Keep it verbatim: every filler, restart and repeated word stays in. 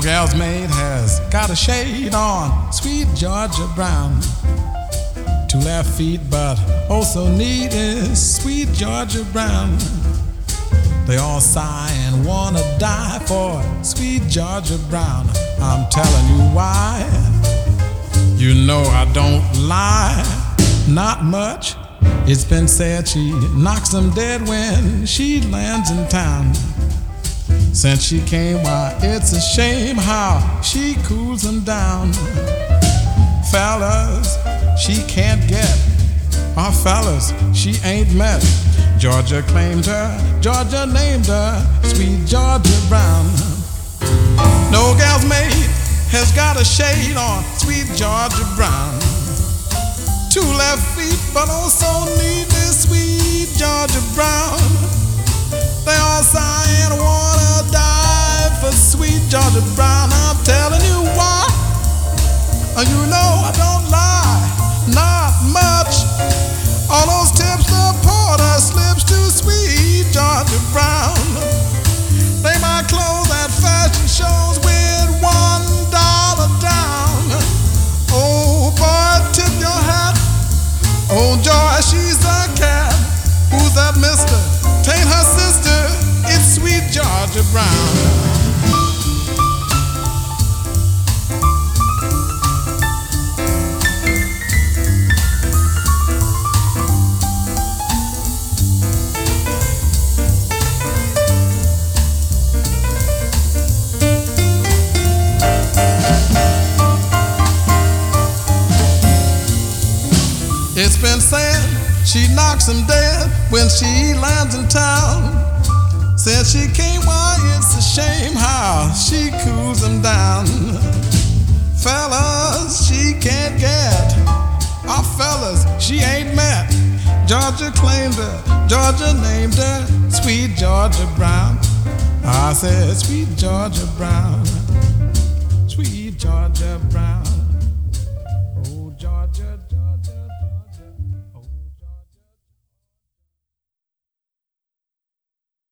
gal's maid has got a shade on, sweet Georgia Brown. Two left feet, but oh so neat is sweet Georgia Brown. They all sigh and wanna die for sweet Georgia Brown. I'm telling you why. You know I don't lie, not much. It's been said she knocks them dead when she lands in town. Since she came, why, it's a shame how she cools them down. Fellas, she can't get, or fellas, she ain't met. Georgia claimed her, Georgia named her sweet Georgia Brown. No gal's maid has got a shade on sweet Georgia Brown. Two left feet, but oh so neat is sweet Georgia Brown. They all sigh and wanna die for sweet Georgia Brown. I'm telling you why. You know I don't lie, not much. All those tips the porter slips to sweet Georgia Brown. They might close at fashion shows with one dollar down. Oh boy, tip your hat. Oh joy, she's a cat. Who's that mister? Tain't her sister, it's sweet Georgia Brown. It's been said she knocks him dead when she lands in town. Since she came, why, it's a shame how she cools him down. Fellas, she can't get, or fellas, she ain't met. Georgia claimed her, Georgia named her sweet Georgia Brown. I said, sweet Georgia Brown, sweet Georgia Brown.